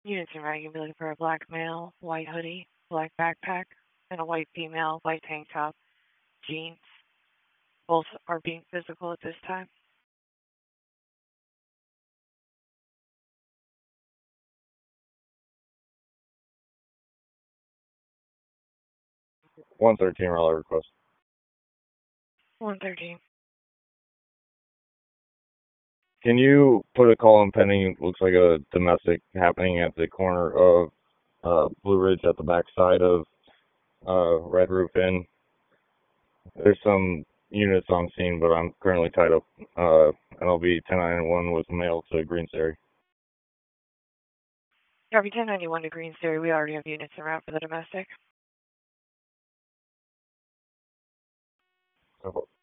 Units in route, you'll be looking for a black male, white hoodie, black backpack, and a white female, white tank top, jeans. Both are being physical at this time. 113 rally request. 113. Can you put a call in pending? Looks like a domestic happening at the corner of Blue Ridge at the backside of Red Roof Inn. There's some units on scene, but I'm currently tied up. And I'll be 1091 with mail to Green Area. Copy 1091 to Green Area. We already have units en route for the domestic. So